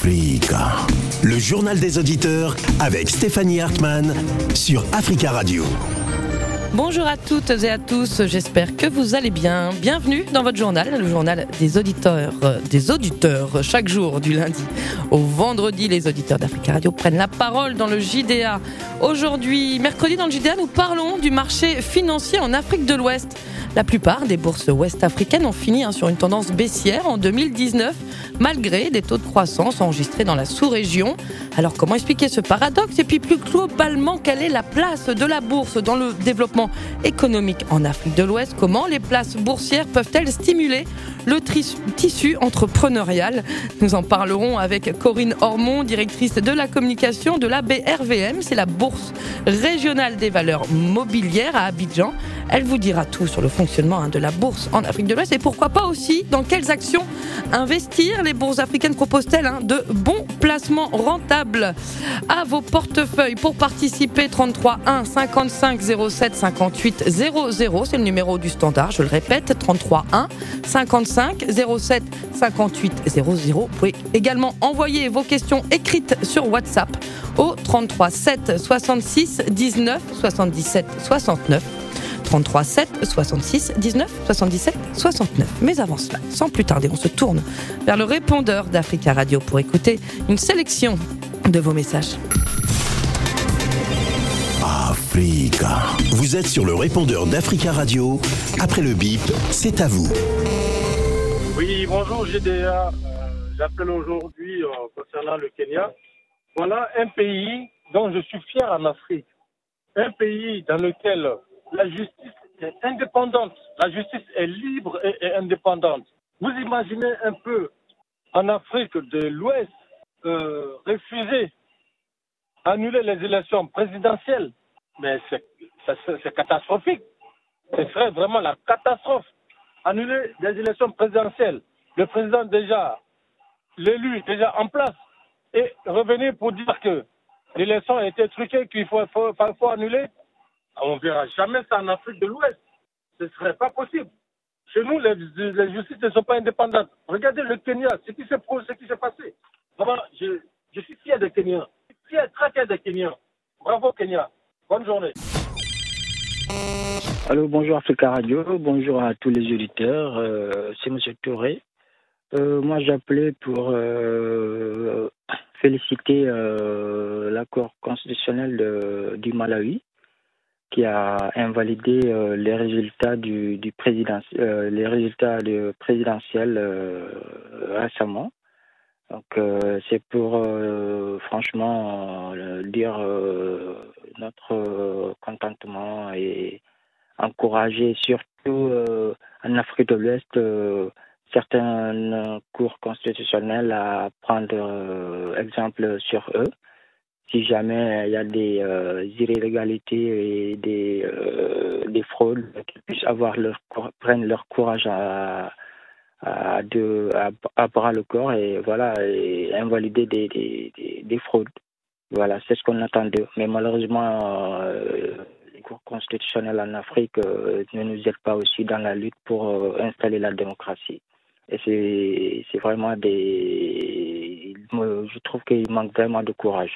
Africa. Le journal des auditeurs avec Stéphanie Hartmann sur Africa Radio. Bonjour à toutes et à tous, j'espère que vous allez bien. Bienvenue dans votre journal, le journal des auditeurs. Chaque jour, du lundi au vendredi, les auditeurs d'Africa Radio prennent la parole dans le JDA. Aujourd'hui, mercredi dans le JDA, nous parlons du marché financier en Afrique de l'Ouest. La plupart des bourses ouest-africaines ont fini sur une tendance baissière en 2019, malgré des taux de croissance enregistrés dans la sous-région. Alors comment expliquer ce paradoxe ? Et puis plus globalement, quelle est la place de la bourse dans le développement économique en Afrique de l'Ouest ? Comment les places boursières peuvent-elles stimuler le tissu entrepreneurial ? Nous en parlerons avec Corinne Ormond, directrice de la communication de la BRVM, c'est la Bourse régionale des valeurs mobilières à Abidjan. Elle vous dira tout sur le fonctionnement de la bourse en Afrique de l'Ouest et pourquoi pas aussi dans quelles actions investir. Les bourses africaines proposent-elles de bons placements rentables à vos portefeuilles. Pour participer, 33 1 55 07 58 00, c'est le numéro du standard, je le répète, 33 1 55 07 58 00. Vous pouvez également envoyer vos questions écrites sur WhatsApp au 33 7 66 19 77 69. 33 7 66 19 77 69. Mais avant cela, sans plus tarder, on se tourne vers le répondeur d'Africa Radio pour écouter une sélection de vos messages. Africa. Vous êtes sur le répondeur d'Africa Radio. Après le bip, c'est à vous. Oui, bonjour GDA. J'appelle aujourd'hui concernant le Kenya. Voilà un pays dont je suis fier en Afrique. Un pays dans lequel la justice est indépendante. La justice est libre et indépendante. Vous imaginez un peu en Afrique de l'Ouest refuser, annuler les élections présidentielles. Mais c'est catastrophique. Ce serait vraiment la catastrophe. Annuler les élections présidentielles. Le président l'élu déjà en place. Et revenir pour dire que l'élection a été truquée, qu'il faut annuler. On ne verra jamais ça en Afrique de l'Ouest. Ce ne serait pas possible. Chez nous, les justices ne sont pas indépendantes. Regardez le Kenya, ce qui s'est passé. Vraiment, je suis fier des Kenyans. Je suis très fier des Kenyans. Bravo Kenya. Bonne journée. Allô, bonjour Africa Radio, bonjour à tous les auditeurs. C'est M. Touré. Moi, j'appelais pour féliciter l'accord constitutionnel du Malawi, qui a invalidé les résultats les résultats présidentiels récemment. Donc c'est pour franchement dire notre contentement et encourager surtout en Afrique de l'Ouest certaines cours constitutionnelles à prendre exemple sur eux. Si jamais il y a des irrégularités et des fraudes, qu'ils puissent prendre leur courage à bras le corps et voilà, et invalider des fraudes. Voilà, c'est ce qu'on attend d'eux. Mais malheureusement, les cours constitutionnels en Afrique ne nous aident pas aussi dans la lutte pour installer la démocratie. Et c'est vraiment je trouve qu'il manque vraiment de courage.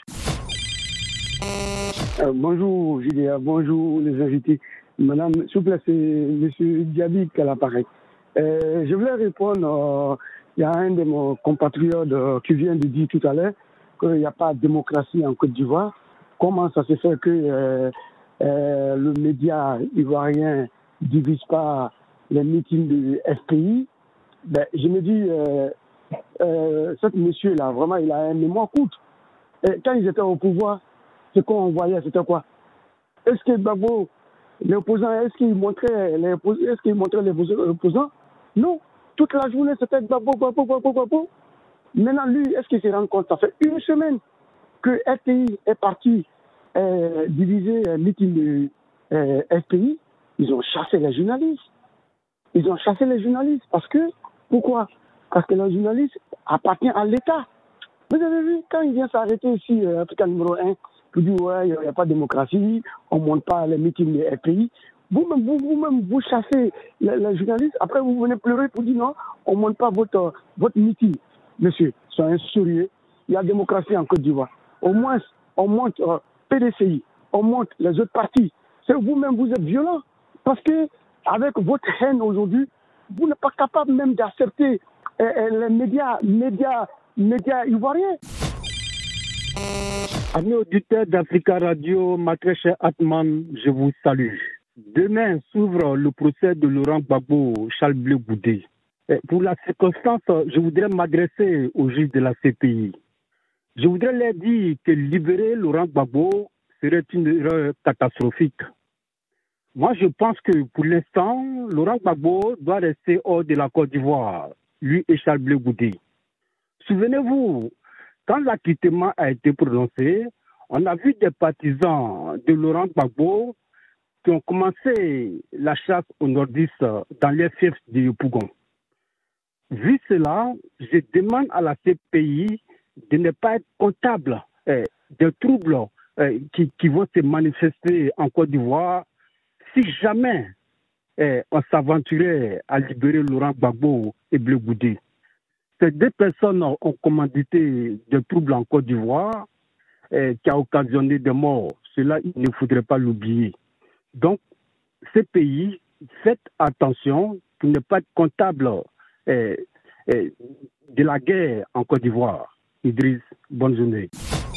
Bonjour Julien, bonjour les invités. Madame, s'il vous plaît, c'est M. Diaby qui a l'appareil. Je voulais répondre, il y a un de mes compatriotes qui vient de dire tout à l'heure qu'il n'y a pas de démocratie en Côte d'Ivoire. Comment ça se fait que le média ivoirien ne divise pas les meetings de FPI? Je me dis, ce monsieur-là, vraiment, il a une mémoire courte. Et quand ils étaient au pouvoir, ce qu'on voyait, c'était quoi? Est-ce que Gbagbo, les opposants, est-ce qu'il montrait les opposants? Non. Toute la journée, c'était Gbagbo. Maintenant, lui, est-ce qu'il se rend compte? Ça fait une semaine que FPI est parti diviser un meeting de FPI. Ils ont chassé les journalistes. Parce que, pourquoi? Parce que les journalistes appartiennent à l'État. Vous avez vu, quand il vient s'arrêter ici, Africa numéro 1, vous dites, ouais, il n'y a pas de démocratie, on ne monte pas les meetings des FPI. Vous-même, vous chassez les journalistes. Après, vous venez pleurer pour dire non, on ne monte pas votre meeting. Monsieur, soyez sérieux. il y a démocratie en Côte d'Ivoire. Au moins, on monte PDCI, on monte les autres partis. C'est vous-même, vous êtes violent. Parce que avec votre haine aujourd'hui, vous n'êtes pas capable même d'accepter les médias ivoiriens. Amis auditeurs d'Africa Radio, ma très chère Atman, je vous salue. Demain s'ouvre le procès de Laurent Gbagbo, Charles Blé Goudé. Pour la circonstance, je voudrais m'adresser aux juges de la CPI. Je voudrais leur dire que libérer Laurent Gbagbo serait une erreur catastrophique. Moi, je pense que pour l'instant, Laurent Gbagbo doit rester hors de la Côte d'Ivoire, lui et Charles Blé Goudé. Souvenez-vous, quand l'acquittement a été prononcé, on a vu des partisans de Laurent Gbagbo qui ont commencé la chasse aux nordistes dans les fiefs de Yopougon. Vu cela, je demande à la CPI de ne pas être comptable des troubles qui vont se manifester en Côte d'Ivoire si jamais on s'aventurait à libérer Laurent Gbagbo et Blé Goudé. Ces deux personnes ont commandité des troubles en Côte d'Ivoire qui a occasionné des morts. Cela, il ne faudrait pas l'oublier. Donc, ces pays, faites attention pour ne pas être comptable de la guerre en Côte d'Ivoire. Idriss, bonne journée.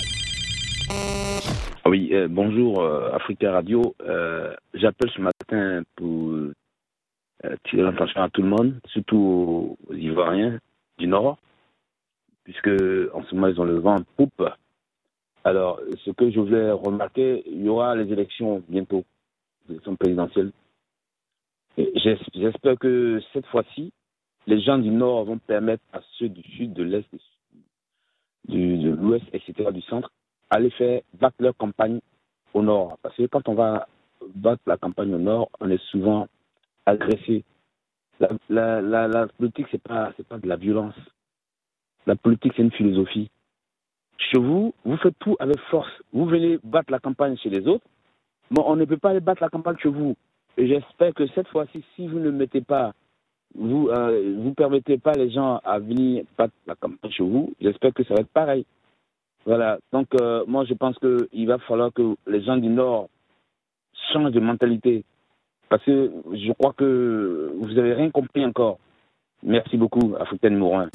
Oui, bonjour Africa Radio. J'appelle ce matin pour tirer l'attention à tout le monde, surtout aux Ivoiriens du Nord, puisque en ce moment ils ont le vent en poupe. Alors, ce que je voulais remarquer, il y aura les élections bientôt, les élections présidentielles. Et j'espère que cette fois-ci, les gens du Nord vont permettre à ceux du Sud, de l'Est, de l'Ouest, etc., du Centre, aller battre leur campagne au Nord. Parce que quand on va battre la campagne au Nord, on est souvent agressé. La politique, c'est pas de la violence. La politique, c'est une philosophie. Chez vous, vous faites tout avec force. Vous venez battre la campagne chez les autres, mais on ne peut pas aller battre la campagne chez vous. Et j'espère que cette fois-ci, si vous ne mettez pas, vous permettez pas les gens à venir battre la campagne chez vous, j'espère que ça va être pareil. Voilà. Donc, moi, je pense qu'il va falloir que les gens du Nord changent de mentalité. Parce que je crois que vous n'avez rien compris encore. Merci beaucoup, Africaine Mourin.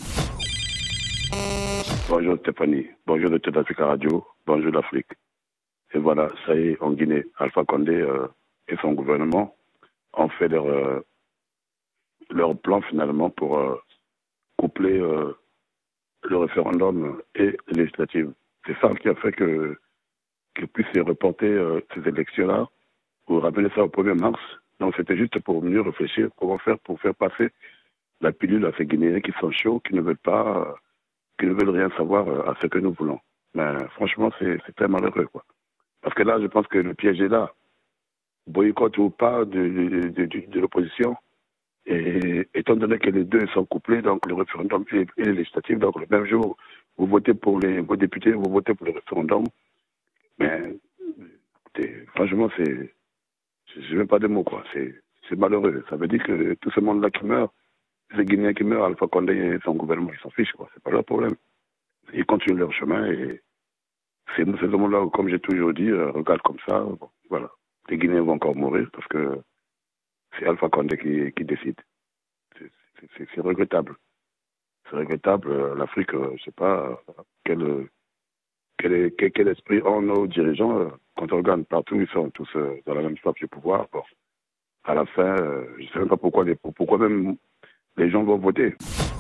Bonjour Stéphanie, bonjour de toute Africa Radio, bonjour l'Afrique. Et voilà, ça y est, en Guinée, Alpha Condé et son gouvernement ont fait leur plan finalement pour coupler le référendum et les législatives. C'est ça qui a fait qu'ils puissent reporter ces élections-là ou ramener ça au 1er mars. Donc c'était juste pour mieux réfléchir comment faire pour faire passer la pilule à ces Guinéens qui sont chauds, qui ne veulent rien savoir à ce que nous voulons. Mais franchement, c'est très malheureux, quoi. Parce que là, je pense que le piège est là. Boycott ou pas de l'opposition, et étant donné que les deux sont couplés, donc le référendum et les législatives, donc le même jour, vous votez pour vos députés, vous votez pour le référendum. Mais écoutez, franchement, je n'ai pas de mots, quoi. C'est malheureux. Ça veut dire que tout ce monde-là qui meurt, ces Guinéens qui meurent, Alpha Condé et son gouvernement, ils s'en fichent, quoi. C'est pas leur problème. Ils continuent leur chemin et ces hommes-là, comme j'ai toujours dit, regardent comme ça. Bon, voilà. Les Guinéens vont encore mourir parce que c'est Alpha Condé qui décide. C'est regrettable. C'est regrettable. L'Afrique, je ne sais pas quel esprit ont nos dirigeants. Quand on regarde partout, ils sont tous dans la même frappe du pouvoir. Bon, à la fin, je ne sais même pas pourquoi même les gens vont voter.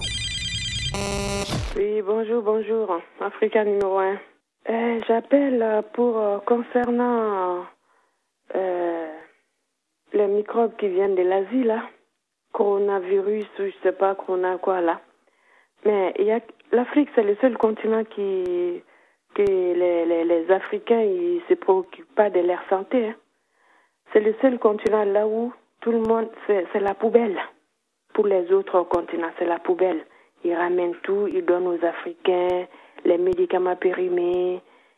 Oui, bonjour. Africa numéro 1. J'appelle pour concernant les microbes qui viennent de l'Asie, là. Coronavirus, ou je sais pas, corona quoi, là. Mais l'Afrique, c'est le seul continent que les Africains, ils se préoccupent pas de leur santé. Hein. C'est le seul continent là où tout le monde, c'est la poubelle. Pour les autres continents, c'est la poubelle. Ils ramènent tout, ils donnent aux Africains les médicaments périmés,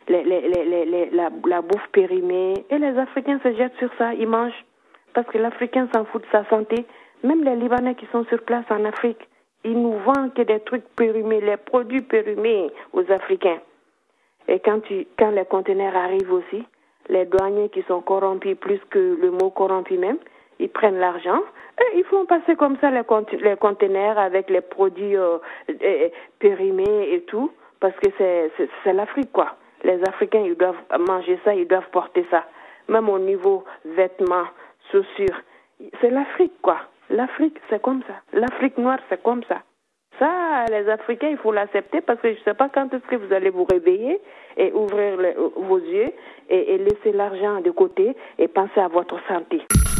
la bouffe périmée. Et les Africains se jettent sur ça, ils mangent. Parce que l'Africain s'en fout de sa santé. Même les Libanais qui sont sur place en Afrique, ils nous vendent que des trucs périmés, les produits périmés aux Africains. Et quand les conteneurs arrivent aussi, les douaniers qui sont corrompus plus que le mot corrompu même, ils prennent l'argent et ils font passer comme ça les conteneurs avec les produits périmés et tout, parce que c'est l'Afrique, quoi. Les Africains, ils doivent manger ça, ils doivent porter ça. Même au niveau vêtements, chaussures. C'est l'Afrique, quoi. L'Afrique, c'est comme ça. L'Afrique noire, c'est comme ça. Ça, les Africains, il faut l'accepter parce que je ne sais pas quand est-ce que vous allez vous réveiller et ouvrir vos yeux et laisser l'argent de côté et penser à votre santé.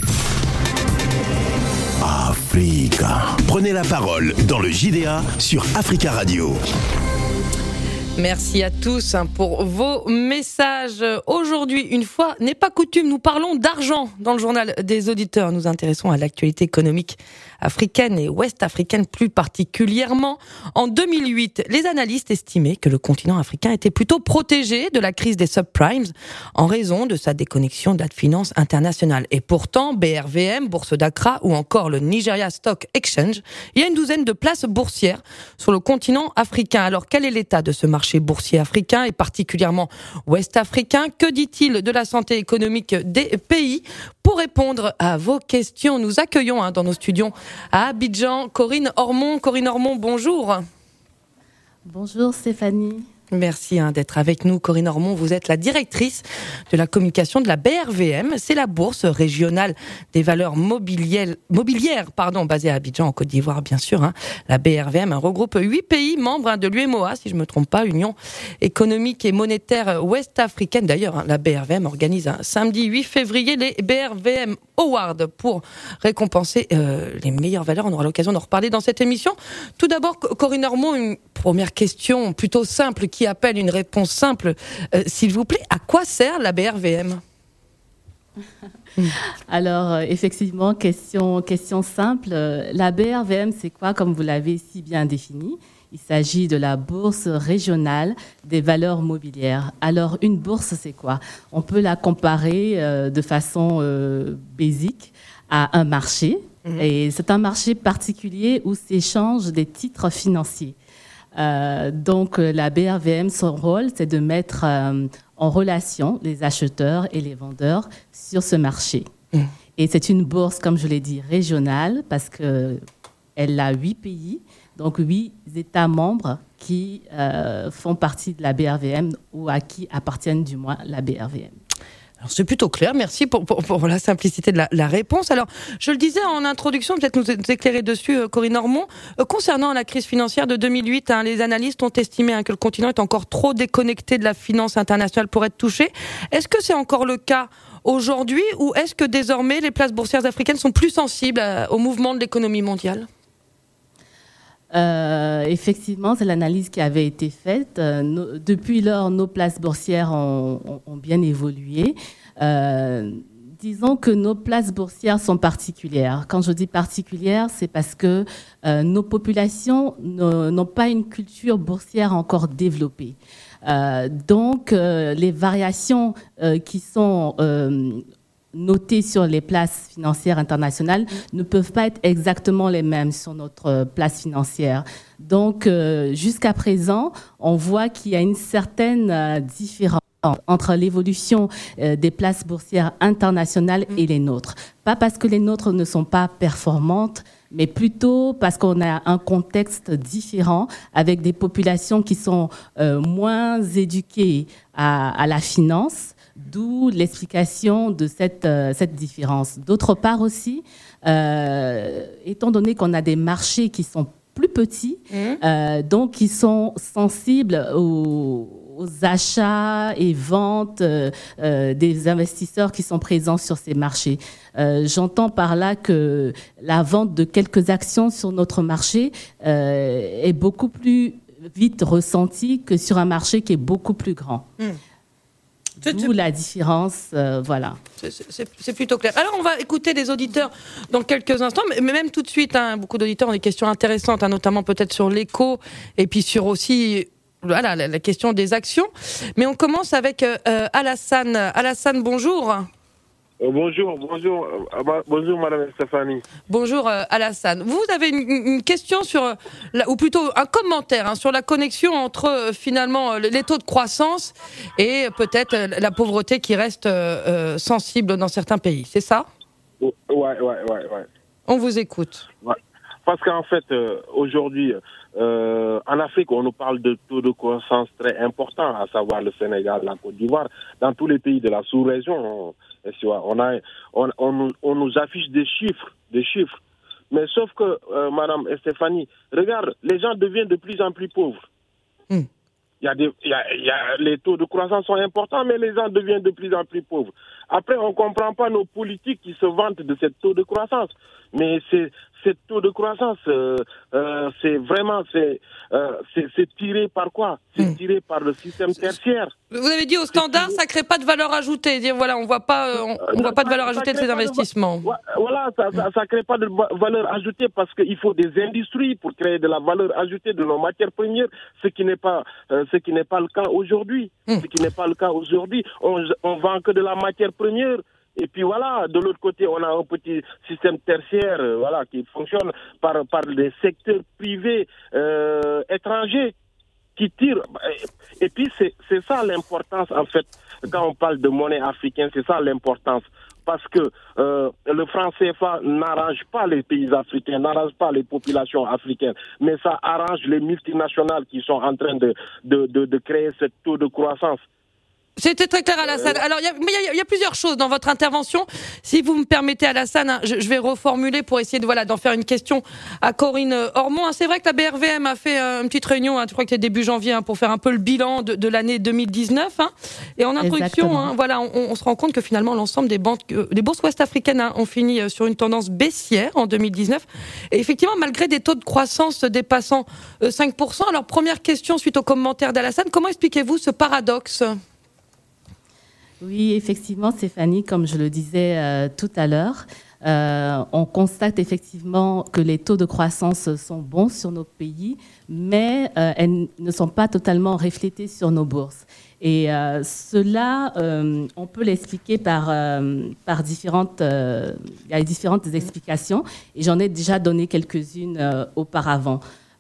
Africa. Prenez la parole dans le JDA sur Africa Radio. Merci à tous pour vos messages. Aujourd'hui, une fois n'est pas coutume, nous parlons d'argent dans le journal des auditeurs. Nous intéressons à l'actualité économique africaine et ouest-africaine plus particulièrement. En 2008, les analystes estimaient que le continent africain était plutôt protégé de la crise des subprimes en raison de sa déconnexion de la finance internationale. Et pourtant, BRVM, Bourse d'Accra ou encore le Nigeria Stock Exchange, il y a une douzaine de places boursières sur le continent africain. Alors, quel est l'état de ce marché boursier africain et particulièrement ouest-africain? Que dit-il de la santé économique des pays? Pour répondre à vos questions, nous accueillons dans nos studios à Abidjan Corinne Ormond. Corinne Ormond, bonjour. Bonjour Stéphanie. Merci d'être avec nous, Corinne Ormond. Vous êtes la directrice de la communication de la BRVM. C'est la bourse régionale des valeurs mobilières, basée à Abidjan, en Côte d'Ivoire, bien sûr. La BRVM regroupe 8 pays membres de l'UEMOA, si je ne me trompe pas, Union économique et monétaire ouest-africaine. D'ailleurs, la BRVM organise samedi 8 février les BRVM Awards pour récompenser les meilleures valeurs. On aura l'occasion d'en reparler dans cette émission. Tout d'abord, Corinne Ormond, une première question plutôt simple qui appelle une réponse simple. S'il vous plaît, à quoi sert la BRVM ? Alors, effectivement, question simple. La BRVM, c'est quoi, comme vous l'avez si bien défini ? Il s'agit de la bourse régionale des valeurs mobilières. Alors, une bourse, c'est quoi ? On peut la comparer de façon basique à un marché. Et c'est un marché particulier où s'échangent des titres financiers. Donc, la BRVM, son rôle, c'est de mettre en relation les acheteurs et les vendeurs sur ce marché. Et c'est une bourse, comme je l'ai dit, régionale, parce qu'elle a 8 pays, donc 8 États membres qui font partie de la BRVM ou à qui appartiennent du moins la BRVM. Alors, c'est plutôt clair, merci pour la simplicité de la réponse. Alors, je le disais en introduction, peut-être nous éclairer dessus, Corinne Ormond. Concernant la crise financière de 2008, les analystes ont estimé que le continent est encore trop déconnecté de la finance internationale pour être touché. Est-ce que c'est encore le cas aujourd'hui ou est-ce que désormais les places boursières africaines sont plus sensibles au mouvement de l'économie mondiale ? Effectivement, c'est l'analyse qui avait été faite. Depuis lors, nos places boursières ont bien évolué. Disons que nos places boursières sont particulières. Quand je dis particulières, c'est parce que nos populations n'ont pas une culture boursière encore développée. Donc, les variations qui sont notées sur les places financières internationales ne peuvent pas être exactement les mêmes sur notre place financière. Donc, jusqu'à présent, on voit qu'il y a une certaine différence entre l'évolution des places boursières internationales et les nôtres. Pas parce que les nôtres ne sont pas performantes, mais plutôt parce qu'on a un contexte différent avec des populations qui sont moins éduquées à la finance. D'où l'explication de cette différence. D'autre part aussi, étant donné qu'on a des marchés qui sont plus petits, donc qui sont sensibles aux achats et ventes des investisseurs qui sont présents sur ces marchés. J'entends par là que la vente de quelques actions sur notre marché est beaucoup plus vite ressentie que sur un marché qui est beaucoup plus grand. D'où la différence, voilà. C'est plutôt clair. Alors, on va écouter des auditeurs dans quelques instants, mais même tout de suite, beaucoup d'auditeurs ont des questions intéressantes, notamment peut-être sur l'éco, et puis sur aussi la question des actions. Mais on commence avec Alassane. Alassane, bonjour. Bonjour Madame Stéphanie. Bonjour Alassane. Vous avez une question sur, ou plutôt un commentaire sur la connexion entre finalement les taux de croissance et peut-être la pauvreté qui reste sensible dans certains pays, c'est ça ? Ouais. On vous écoute. Ouais. Parce qu'en fait, aujourd'hui, en Afrique, on nous parle de taux de croissance très importants, à savoir le Sénégal, la Côte d'Ivoire. Dans tous les pays de la sous-région, on nous affiche des chiffres. Mais sauf que, Madame Stéphanie, regarde, les gens deviennent de plus en plus pauvres. Les taux de croissance sont importants, mais les gens deviennent de plus en plus pauvres. Après, on ne comprend pas nos politiques qui se vantent de ce taux de croissance. Mais ce taux de croissance, c'est tiré par quoi ? C'est tiré par le système tertiaire. Vous avez dit au standard, ça ne crée pas de valeur ajoutée. Dire voilà, on ne voit pas de valeur ajoutée de ces investissements. Voilà, ça ne crée pas de valeur ajoutée parce qu'il faut des industries pour créer de la valeur ajoutée de nos matières premières, ce qui n'est pas le cas aujourd'hui. On vend que de la matière première. Et puis voilà, de l'autre côté, on a un petit système tertiaire, qui fonctionne par des secteurs privés étrangers qui tirent. Et puis c'est ça l'importance en fait, quand on parle de monnaie africaine, c'est ça l'importance. Parce que le franc CFA n'arrange pas les pays africains, n'arrange pas les populations africaines, mais ça arrange les multinationales qui sont en train de créer ce taux de croissance. C'était très clair, Alassane. Alors, il y a plusieurs choses dans votre intervention. Si vous me permettez, Alassane, je vais reformuler pour essayer d'en faire une question à Corinne Ormond. C'est vrai que la BRVM a fait une petite réunion, je crois que c'était début janvier, pour faire un peu le bilan de l'année 2019. Et en introduction, on se rend compte que finalement, l'ensemble des bourses ouest-africaines ont fini sur une tendance baissière en 2019. Et effectivement, malgré des taux de croissance dépassant 5%. Alors, première question suite au commentaire d'Alassane, comment expliquez-vous ce paradoxe ? Oui, effectivement, Stéphanie, comme je le disais tout à l'heure, on constate effectivement que les taux de croissance sont bons sur nos pays, mais elles ne sont pas totalement reflétées sur nos bourses. Et cela, on peut l'expliquer par différentes explications, et j'en ai déjà donné quelques-unes auparavant.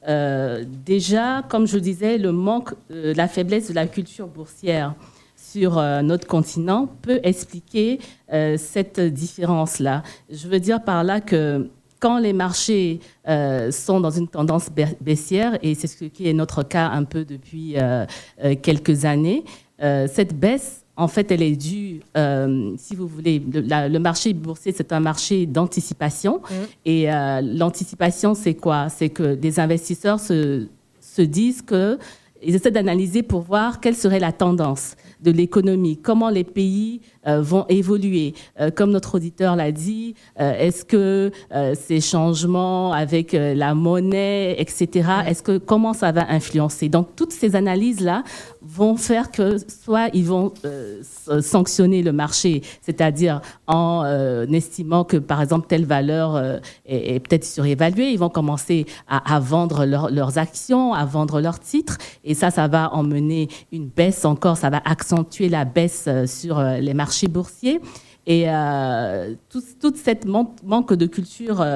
Déjà, comme je le disais, la faiblesse de la culture boursière sur notre continent peut expliquer cette différence-là. Je veux dire par là que quand les marchés sont dans une tendance baissière, et c'est ce qui est notre cas un peu depuis quelques années, cette baisse, en fait, elle est due, si vous voulez, le marché boursier, c'est un marché d'anticipation. Et l'anticipation, c'est quoi ? C'est que les investisseurs se disent que ils essaient d'analyser pour voir quelle serait la tendance de l'économie, comment les pays vont évoluer. Comme notre auditeur l'a dit, est-ce que ces changements avec la monnaie, etc., comment ça va influencer ? Donc, toutes ces analyses-là vont faire que soit ils vont sanctionner le marché, c'est-à-dire en estimant que, par exemple, telle valeur est peut-être surévaluée, ils vont commencer à vendre leurs actions, à vendre leurs titres, et ça va emmener une baisse encore, ça va accentuer la baisse sur les marchés boursiers. Et toute cette manque de culture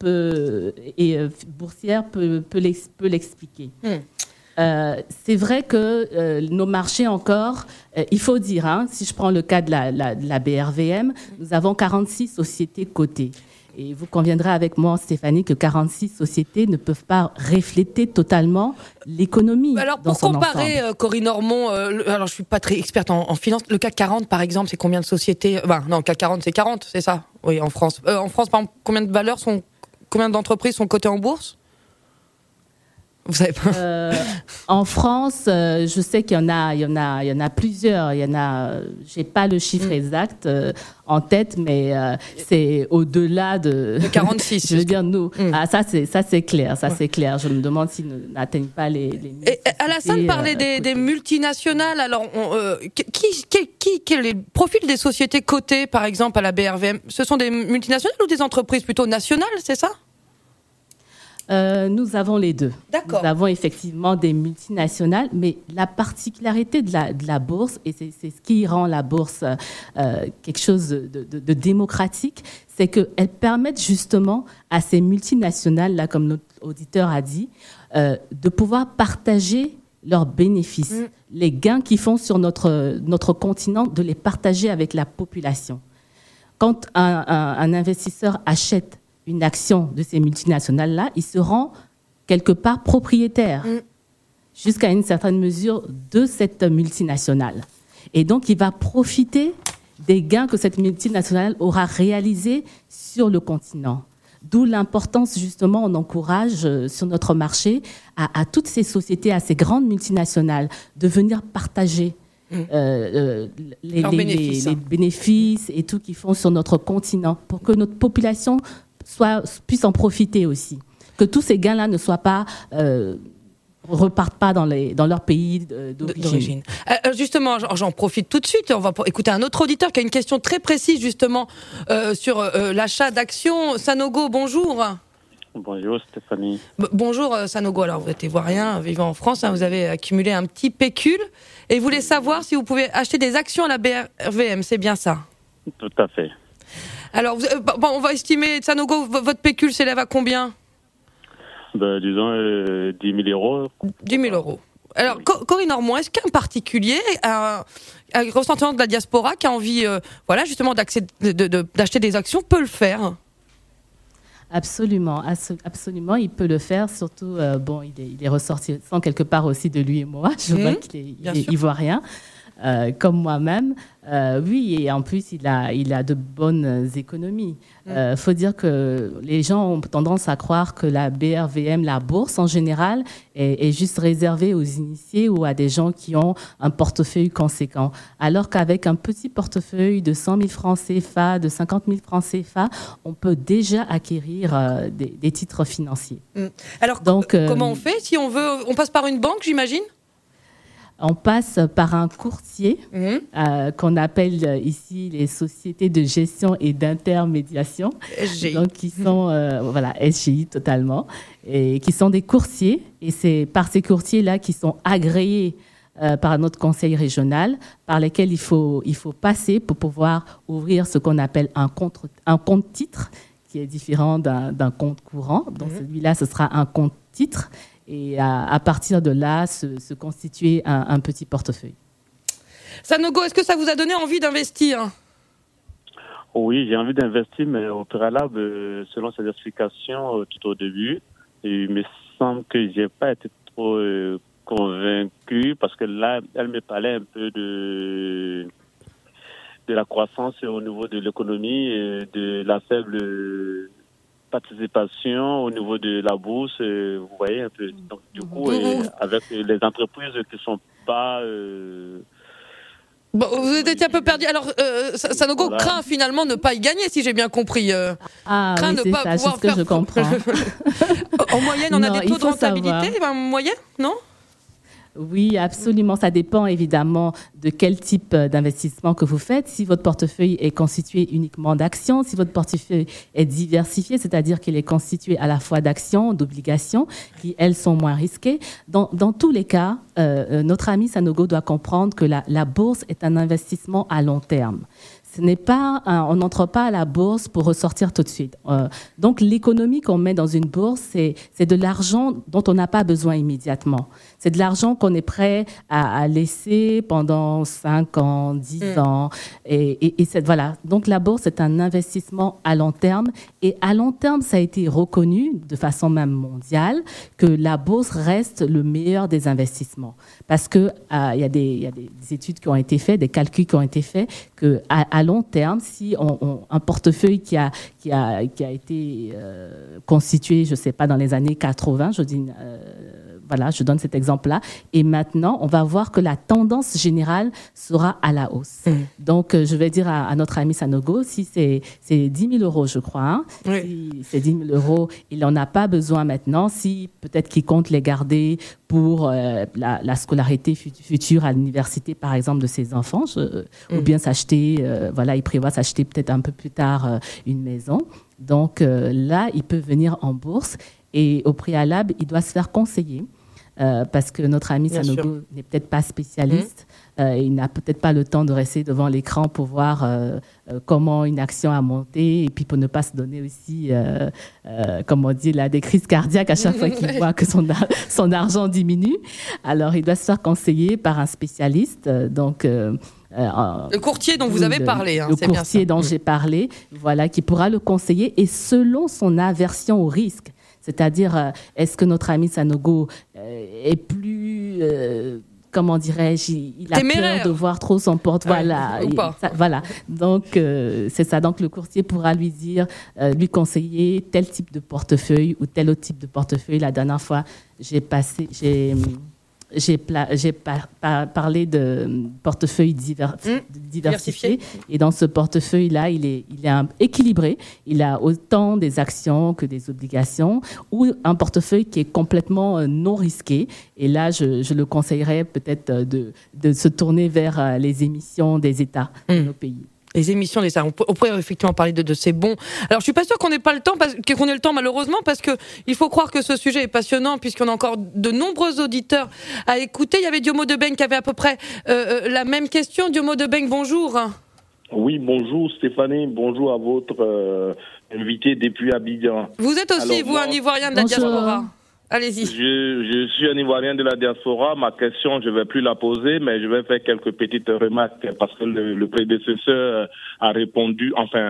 boursière peut l'expliquer. C'est vrai que nos marchés encore, il faut dire, si je prends le cas de la BRVM, nous avons 46 sociétés cotées. Et vous conviendrez avec moi, Stéphanie, que 46 sociétés ne peuvent pas refléter totalement l'économie. Alors, pour comparer, Corinne Ormond, alors je suis pas très experte en finance, le CAC 40, par exemple, c'est combien de sociétés ? Non, le CAC 40, c'est 40, c'est ça ? Oui, en France. En France, par exemple, combien d'entreprises sont cotées en bourse ? Vous savez pas. En France, je sais qu'il y en a plusieurs. J'ai pas le chiffre exact en tête, mais c'est au-delà de 46. Je veux dire, nous. Ça c'est clair. C'est clair. Je me demande s'ils n'atteignent pas les Et Alassane parlait des multinationales. Alors, quel est le profil des sociétés cotées, par exemple, à la BRVM ? Ce sont des multinationales ou des entreprises plutôt nationales, c'est ça ? Nous avons les deux. D'accord. Nous avons effectivement des multinationales, mais la particularité de la bourse, et c'est ce qui rend la bourse quelque chose de démocratique, c'est qu'elles permettent justement à ces multinationales, là, comme notre auditeur a dit, de pouvoir partager leurs bénéfices, les gains qu'ils font sur notre continent, de les partager avec la population. Quand un investisseur achète une action de ces multinationales-là, il se rend quelque part propriétaire, jusqu'à une certaine mesure, de cette multinationale. Et donc, il va profiter des gains que cette multinationale aura réalisés sur le continent. D'où l'importance, justement, on encourage sur notre marché à toutes ces sociétés, à ces grandes multinationales, de venir partager les bénéfices et tout qu'ils font sur notre continent, pour que notre population puisse en profiter aussi. Que tous ces gains-là ne soient pas... repartent pas dans leur pays d'origine. Justement, j'en profite tout de suite. On va écouter un autre auditeur qui a une question très précise justement sur l'achat d'actions. Sanogo, bonjour. Bonjour Stéphanie. Bonjour Sanogo. Alors vous êtes ivoirien, vivant en France. Vous avez accumulé un petit pécule et vous voulez savoir si vous pouvez acheter des actions à la BRVM. C'est bien ça? Tout à fait. Alors, on va estimer, Sanogo, votre pécule s'élève à combien? Disons 10 000 euros. 10 000 euros. Alors, Corinne Ormond, est-ce qu'un particulier, un ressortissant de la diaspora qui a envie justement d'acheter des actions peut le faire? Absolument, absolument, il peut le faire. Surtout, il est ressortissant quelque part aussi de lui et moi. Je vois qu'il est ivoirien. Comme moi-même, oui, et en plus il a de bonnes économies. Faut dire que les gens ont tendance à croire que la BRVM, la bourse en général, est juste réservée aux initiés ou à des gens qui ont un portefeuille conséquent. Alors qu'avec un petit portefeuille de 100 000 francs CFA, de 50 000 francs CFA, on peut déjà acquérir des titres financiers. Alors, comment on fait si on veut? On passe par une banque, j'imagine? On passe par un courtier qu'on appelle ici les sociétés de gestion et d'intermédiation, donc qui sont SGI totalement, et qui sont des courtiers. Et c'est par ces courtiers-là qui sont agréés par notre conseil régional, par lesquels il faut passer pour pouvoir ouvrir ce qu'on appelle un compte titre, qui est différent d'un compte courant. Donc celui-là, ce sera un compte titre. Et à partir de là, se constituer un petit portefeuille. Sanogo, est-ce que ça vous a donné envie d'investir? Oui, j'ai envie d'investir, mais au préalable, selon ses explications tout au début, il me semble que je n'ai pas été trop convaincu, parce que là, elle me parlait un peu de la croissance au niveau de l'économie et de la faible participation au niveau de la bourse, vous voyez un peu. Donc, du coup, avec les entreprises qui ne sont pas... vous étiez un peu perdu. Alors, Sanogo craint finalement ne pas y gagner, si j'ai bien compris. Craint ne pas pouvoir faire... je comprends. En moyenne, on a des taux de rentabilité moyenne, non? Oui, absolument. Ça dépend évidemment de quel type d'investissement que vous faites. Si votre portefeuille est constitué uniquement d'actions, si votre portefeuille est diversifié, c'est-à-dire qu'il est constitué à la fois d'actions, d'obligations, qui elles sont moins risquées. Dans tous les cas, notre ami Sanogo doit comprendre que la bourse est un investissement à long terme. Ce n'est pas on n'entre pas à la bourse pour ressortir tout de suite. Donc l'économie qu'on met dans une bourse, c'est de l'argent dont on n'a pas besoin immédiatement. C'est de l'argent qu'on est prêt à laisser pendant 5 ans, 10 ans. Et voilà. Donc la bourse est un investissement à long terme. Et à long terme, ça a été reconnu de façon même mondiale que la bourse reste le meilleur des investissements. Parce que il y a des études qui ont été faites, des calculs qui ont été faits, que à long terme, si un portefeuille qui a été constitué, je ne sais pas, dans les années 80, je donne cet exemple-là, et maintenant, on va voir que la tendance générale sera à la hausse. Donc, je vais dire à notre ami Sanogo, si c'est 10 000 euros, je crois, si c'est 10 000 euros, il n'en a pas besoin maintenant, si peut-être qu'il compte les garder pour la scolarité future à l'université, par exemple, de ses enfants, ou bien s'acheter, il prévoit s'acheter peut-être un peu plus tard une maison. Donc là, il peut venir en bourse. Et au préalable, il doit se faire conseiller. Parce que notre ami Sanogo n'est peut-être pas spécialiste, il n'a peut-être pas le temps de rester devant l'écran pour voir comment une action a monté et puis pour ne pas se donner aussi, comme on dit, là, des crises cardiaques à chaque fois qu'il voit que son argent diminue. Alors, il doit se faire conseiller par un spécialiste. Donc, le courtier dont vous avez parlé. Le courtier dont j'ai parlé, voilà, qui pourra le conseiller et selon son aversion au risque. C'est-à-dire, est-ce que notre ami Sanogo est plus, comment dirais-je, il a peur de voir trop son porte, voilà. Voilà. Donc, c'est ça. Donc, le courtier pourra lui dire, lui conseiller tel type de portefeuille ou tel autre type de portefeuille. La dernière fois, j'ai parlé de portefeuille diversifié. Et dans ce portefeuille-là, il est équilibré. Il a autant des actions que des obligations ou un portefeuille qui est complètement non risqué. Et là, je le conseillerais peut-être de se tourner vers les émissions des États de nos pays. Les émissions des États. On pourrait effectivement parler de ces bons. Alors, je suis pas sûre qu'on ait le temps malheureusement, parce que il faut croire que ce sujet est passionnant puisqu'on a encore de nombreux auditeurs à écouter. Il y avait Diomo Debeng qui avait à peu près la même question. Diomo Debeng, bonjour. Oui, bonjour Stéphanie, bonjour à votre invité depuis Abidjan. Vous êtes aussi, un Ivoirien de la diaspora. Allez-y. Je suis un Ivoirien de la diaspora. Ma question, je ne vais plus la poser, mais je vais faire quelques petites remarques parce que le prédécesseur a répondu,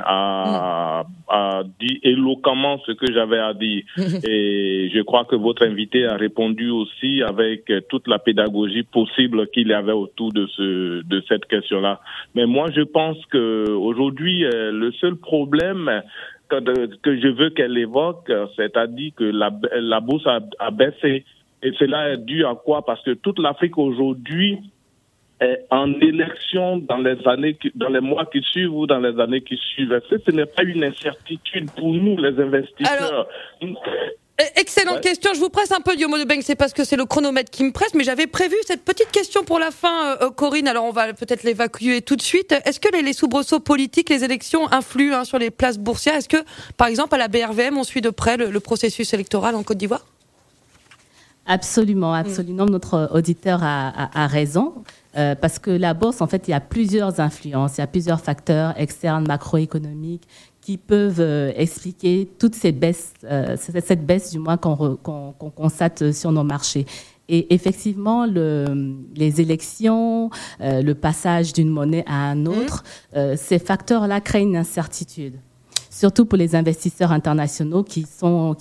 a dit éloquemment ce que j'avais à dire. Et je crois que votre invité a répondu aussi avec toute la pédagogie possible qu'il y avait autour de cette question-là. Mais moi, je pense que aujourd'hui, le seul problème que je veux qu'elle évoque, c'est-à-dire que la bourse a baissé. Et cela est dû à quoi? Parce que toute l'Afrique aujourd'hui est en élection dans les mois qui suivent ou dans les années qui suivent. Ce n'est pas une incertitude pour nous, les investisseurs. Excellente question. Je vous presse un peu, Diomo Debeng, c'est parce que c'est le chronomètre qui me presse, mais j'avais prévu cette petite question pour la fin, Corinne. Alors on va peut-être l'évacuer tout de suite. Est-ce que les soubresauts politiques, les élections influent sur les places boursières? Est-ce que, par exemple, à la BRVM, on suit de près le processus électoral en Côte d'Ivoire? Absolument. Notre auditeur a raison. Parce que la bourse, en fait, il y a plusieurs influences, il y a plusieurs facteurs externes, macroéconomiques, qui peuvent expliquer toutes ces baisses, cette baisse du moins qu'on constate sur nos marchés. Et effectivement, les élections, le passage d'une monnaie à un autre, ces facteurs-là créent une incertitude, surtout pour les investisseurs internationaux qui ont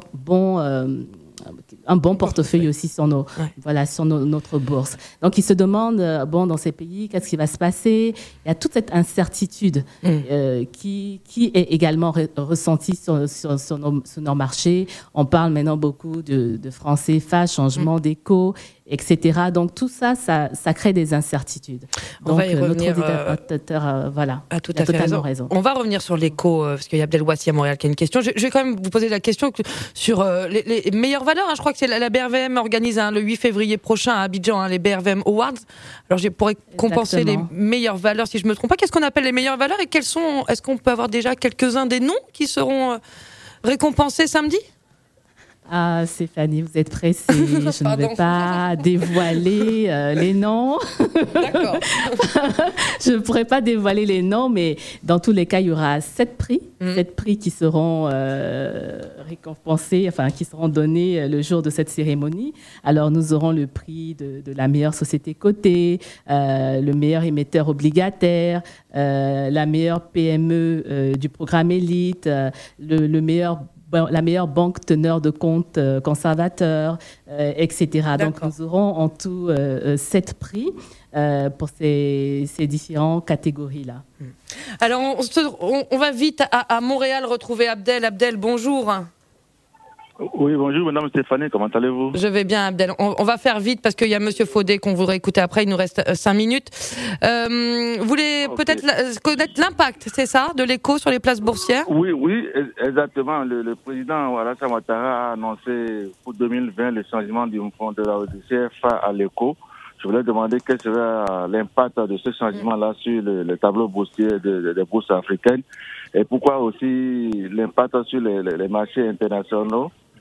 un bon portefeuille aussi sur notre bourse. Donc, ils se demandent, dans ces pays, qu'est-ce qui va se passer? Il y a toute cette incertitude qui est également ressentie sur nos marchés. On parle maintenant beaucoup de francs CFA, changement d'éco, etc. Donc, tout ça crée des incertitudes. On va y revenir. Notre auditeur, a totalement raison. On va revenir sur l'éco, parce qu'il y a Abdelwassi à Montréal qui a une question. Je vais quand même vous poser la question sur les meilleures valeurs. Je crois que c'est la BRVM organise le 8 février prochain à Abidjan les BRVM Awards. Alors, je pourrais compenser les meilleures valeurs, si je ne me trompe pas. Qu'est-ce qu'on appelle les meilleures valeurs et est-ce qu'on peut avoir déjà quelques-uns des noms qui seront récompensés samedi? Ah, Stéphanie, vous êtes pressée. Je ne vais pas dévoiler les noms. D'accord. Je ne pourrais pas dévoiler les noms, mais dans tous les cas, il y aura 7 prix. 7 prix qui seront récompensés, qui seront donnés le jour de cette cérémonie. Alors, nous aurons le prix de la meilleure société cotée, le meilleur émetteur obligataire, la meilleure PME du programme Élite, la meilleure banque teneur de compte conservateur, etc. Donc, nous aurons en tout 7 prix pour ces différentes catégories-là. Alors, on va vite à Montréal retrouver Abdel. Abdel, bonjour. Oui, bonjour, madame Stéphanie, comment allez-vous? Je vais bien, Abdel. On va faire vite parce qu'il y a monsieur Faudet qu'on voudrait écouter après, il nous reste 5 minutes. Vous voulez peut-être connaître l'impact, c'est ça, de l'éco sur les places boursières? Oui, exactement. Le président Alassane Ouattara a annoncé pour 2020 le changement du fonds de la CFA à l'éco. Je voulais demander quel serait l'impact de ce changement-là sur le tableau boursier des bourses africaines et pourquoi aussi l'impact sur les marchés internationaux.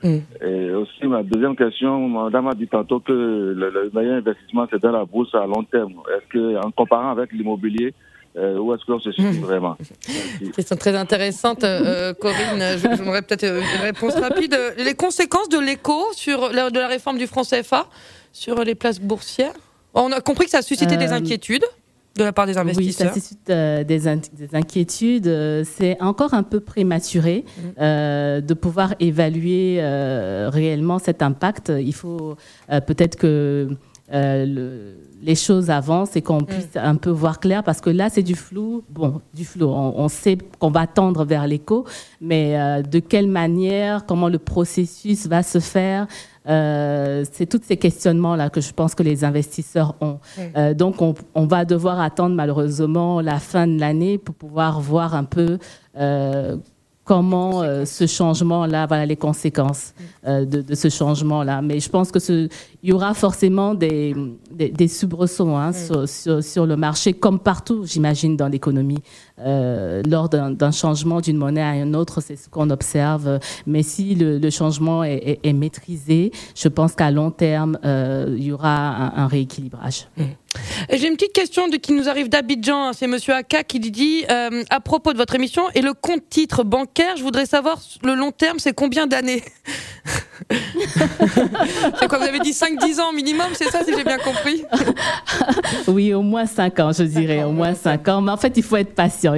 Et aussi, ma deuxième question, madame a dit tantôt que le meilleur investissement, c'est dans la bourse à long terme. Est-ce qu'en comparant avec l'immobilier, où est-ce qu'on se situe vraiment? Question très intéressante, Corinne. J'aimerais peut-être une réponse rapide. Les conséquences de l'écho de la réforme du franc CFA sur les places boursières? On a compris que ça a suscité des inquiétudes de la part des investisseurs. Oui, ça suscite des inquiétudes. C'est encore un peu prématuré de pouvoir évaluer réellement cet impact. Il faut peut-être que les choses avancent et qu'on puisse un peu voir clair, parce que là, c'est du flou. Bon, du flou. On sait qu'on va tendre vers l'éco, mais de quelle manière, comment le processus va se faire, c'est tous ces questionnements-là que je pense que les investisseurs ont. Donc, on va devoir attendre malheureusement la fin de l'année pour pouvoir voir un peu comment ce changement-là, voilà les conséquences de ce changement-là. Mais je pense que il y aura forcément des soubresauts sur le marché, comme partout, j'imagine, dans l'économie. Lors d'un changement d'une monnaie à une autre, c'est ce qu'on observe. Mais si le changement est maîtrisé, je pense qu'à long terme, il y aura un rééquilibrage. Et j'ai une petite question qui nous arrive d'Abidjan. C'est Monsieur Aka qui dit à propos de votre émission et le compte titre bancaire, je voudrais savoir le long terme, c'est combien d'années? C'est quoi, vous avez dit 5-10 ans minimum, c'est ça, si j'ai bien compris? Oui, au moins 5 ans, je dirais, au moins 5 ans. Mais en fait, il faut être patient.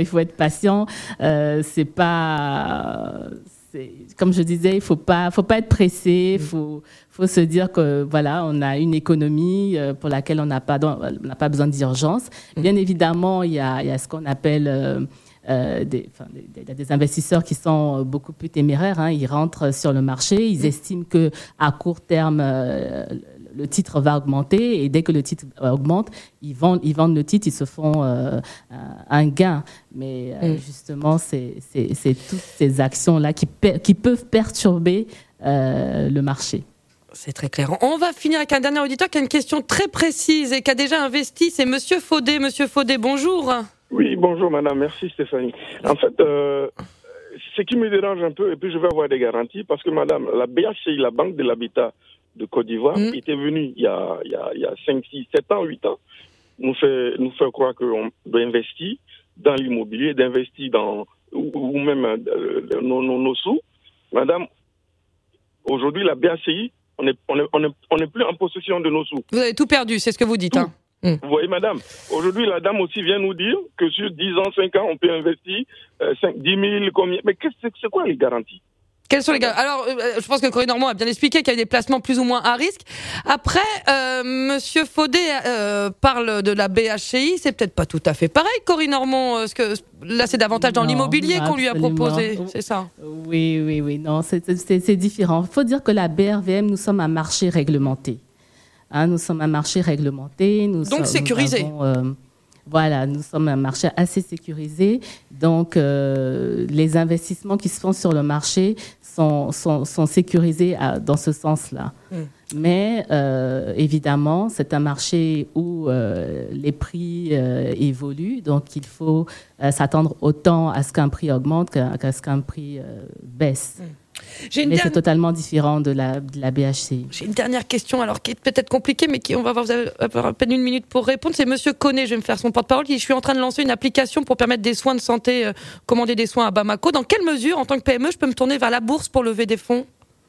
C'est pas... Comme je disais, il faut pas être pressé. Faut se dire que voilà, on a une économie pour laquelle on n'a pas besoin d'urgence. Bien évidemment, il y a ce qu'on appelle des investisseurs qui sont beaucoup plus téméraires. Ils rentrent sur le marché, ils estiment que à court terme le titre va augmenter, et dès que le titre augmente, ils vendent le titre, ils se font un gain. Mais justement, c'est toutes ces actions-là qui peuvent perturber le marché. C'est très clair. On va finir avec un dernier auditeur qui a une question très précise et qui a déjà investi. C'est Monsieur Faudet. Monsieur Faudet, bonjour. Oui, bonjour madame. Merci Stéphanie. En fait, ce qui me dérange un peu, et puis je vais avoir des garanties, parce que madame, la BHCI, la Banque de l'Habitat de Côte d'Ivoire, était venue il y a 5, 6, 7 ans, 8 ans, nous fait croire qu'on doit investir dans l'immobilier, d'investir dans, ou même nos sous. Madame, aujourd'hui, la BHCI, on n'est plus en possession de nos sous. Vous avez tout perdu, c'est ce que vous dites. Hein. Vous voyez, madame, aujourd'hui, la dame aussi vient nous dire que sur 10 ans, 5 ans, on peut investir 10 000, combien. Mais c'est quoi les garanties? Quels sont les garanties? Alors, je pense que Corinne Normand a bien expliqué qu'il y a des placements plus ou moins à risque. Après, Monsieur Faudet parle de la BHCI, c'est peut-être pas tout à fait pareil, Corinne Normand, parce que là, c'est davantage dans l'immobilier qu'on lui a proposé, c'est ça? Oui, non, c'est différent. Il faut dire que la BRVM, nous sommes un marché réglementé. Nous sommes un marché réglementé. Donc sécurisé. Voilà, nous sommes un marché assez sécurisé. Donc, les investissements qui se font sur le marché sont sécurisés dans ce sens-là. Mais, évidemment, c'est un marché où les prix évoluent. Donc, il faut s'attendre autant à ce qu'un prix augmente qu'à ce qu'un prix baisse. Mais c'est totalement différent de la BHCI. J'ai une dernière question, alors qui est peut-être compliquée, mais vous avez à peine 1 minute pour répondre. C'est Monsieur Koné, je vais me faire son porte-parole. Je suis en train de lancer une application pour permettre des soins de santé, commander des soins à Bamako. Dans quelle mesure, en tant que PME, je peux me tourner vers la bourse pour lever des fonds?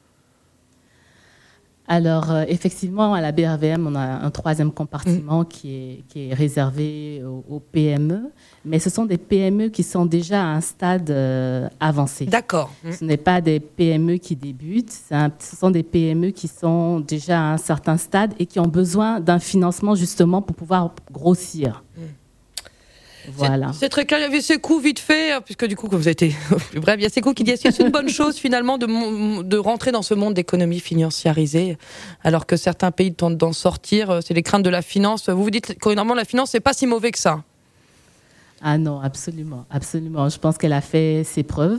Alors, effectivement, à la BRVM, on a un 3e compartiment qui est réservé aux PME, mais ce sont des PME qui sont déjà à un stade avancé. D'accord. Ce n'est pas des PME qui débutent, ce sont des PME qui sont déjà à un certain stade et qui ont besoin d'un financement justement pour pouvoir grossir. Voilà. C'est très clair. Il y avait Sekou vite fait, puisque du coup, vous avez été plus bref, il y a Sekou qui dit est-ce que c'est une bonne chose finalement de rentrer dans ce monde d'économie financiarisée, alors que certains pays tentent d'en sortir. C'est les craintes de la finance. Vous dites que normalement la finance, c'est pas si mauvais que ça. Ah non, absolument. Je pense qu'elle a fait ses preuves.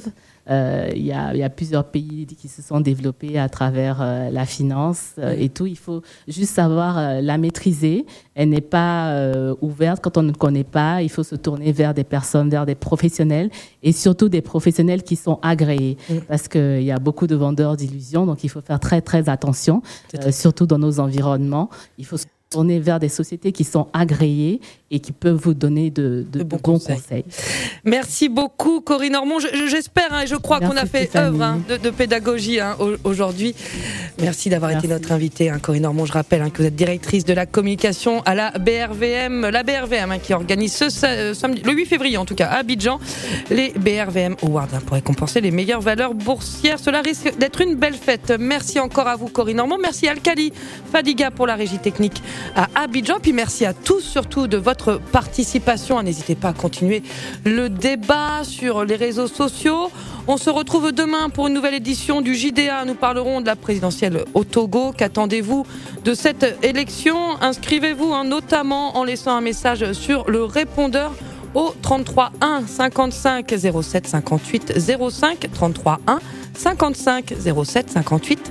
Il y a plusieurs pays qui se sont développés à travers la finance et tout. Il faut juste savoir la maîtriser. Elle n'est pas ouverte quand on ne connaît pas. Il faut se tourner vers des personnes, vers des professionnels et surtout des professionnels qui sont agréés parce qu'il y a beaucoup de vendeurs d'illusions. Donc, il faut faire très, très attention, surtout dans nos environnements. Il faut se tourner vers des sociétés qui sont agréées et qui peuvent vous donner de bons conseils. Merci beaucoup, Corinne Ormond. J'espère et je crois qu'on a fait œuvre de pédagogie aujourd'hui. Merci d'avoir été notre invitée, Corinne Ormond. Je rappelle que vous êtes directrice de la communication à la BRVM. La BRVM qui organise ce samedi, le 8 février en tout cas, à Abidjan, les BRVM Awards pour récompenser les meilleures valeurs boursières. Cela risque d'être une belle fête. Merci encore à vous, Corinne Ormond. Merci à Alkali Fadiga pour la régie technique à Abidjan. Puis merci à tous, surtout de votre participation. N'hésitez pas à continuer le débat sur les réseaux sociaux. On se retrouve demain pour une nouvelle édition du JDA. Nous parlerons de la présidentielle au Togo. Qu'attendez-vous de cette élection ? Inscrivez-vous notamment en laissant un message sur le répondeur au 33 1 55 07 58 05 33 1 55 07 58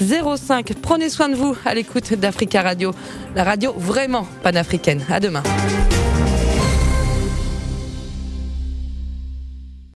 05. Prenez soin de vous à l'écoute d'Africa Radio, la radio vraiment panafricaine. À demain.